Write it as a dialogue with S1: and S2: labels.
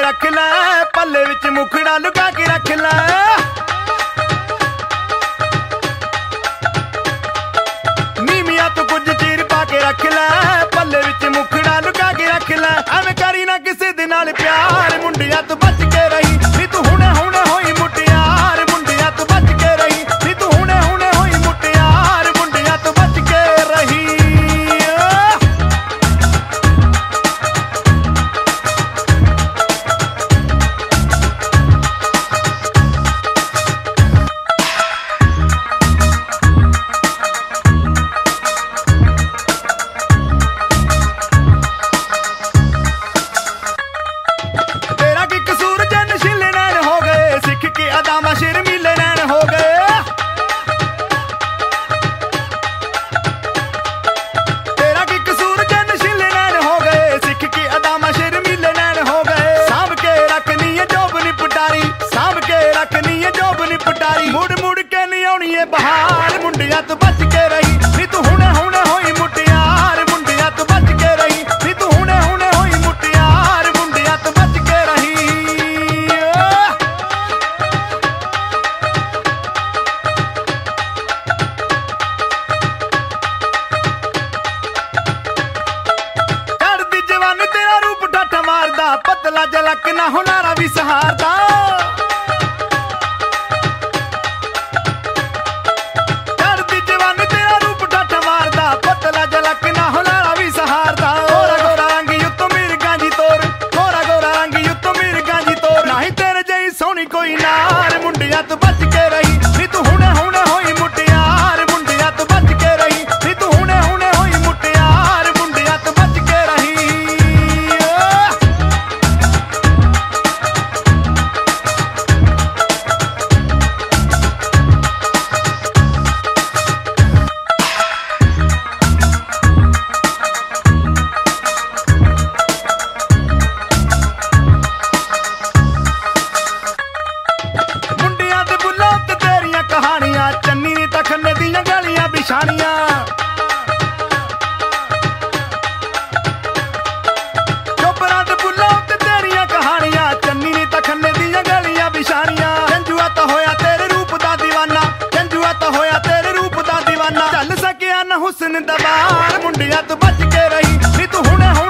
S1: रख लै, पल्ले विच मुखड़ा लुका के रख लै। नीमिया तू कुछ चीर पा के रख लै, पल्ले विच मुखड़ा लुका के रख लै। एवें करी ना किसे दे नाल प्यार, मुंडिया तू बच के रही नी तू हुणे हुणे होई मुटियार। मुंडिया तू बच के रही नी तू हुणे हुणे होई मुटियार। मुंडिया तू बच के रही। शर्मीले नैन हो गए, तेरा की कसूर जन शिले नैन हो गए। सिख की अदामा शर्मीले नैन हो गए। सांभ के रखनी है जोब नी पटारी, सांभ के रखनी है जोब नी पटारी। मुड़ मुड़ के नहीं आनी है बहार। मुंडिया तू बच के रही नी तू हुणे हुणे होई मुटियार। मुंडिया तू बच के रही नी तू हुणे हुणे होई मुटियार। मुंडिया तू बच के रही। पतला जलक ना हुनारा भी सहारदा, चढ़दी जवानी तेरा रूप ठाठ मारदा। पतला जलक ना हुनारा भी सहारदा। गोरा गोरा रंग युत्तो मिर्गां जी तोर, गोरा गोरा रंग युत्तो मिर्गां जी तोर। नहीं तेरे जई सोनी कोई नार। मुंडिया तू बच के रही नी तू हुणे हुणे होई मुटियार। मुंडिया तू बच के रही नी तू हुणे हुणे होई मुटियार। मुंडिया तू बच के रही। चन्नी नी तखने दियां गलियां बिछानियां, चोपरां ते बुल्लां ते तेरियां कहानियां। चन्नी नी तखने दियां गलियां बिछानियां। जंजुआ तो होया तेरे रूप दा दीवाना, जंजुआ तो होया तेरे रूप दा दीवाना। चल सकिया ना हुस्न दबार। मुंडिया तू बच के रही नी तू हुणे हुणे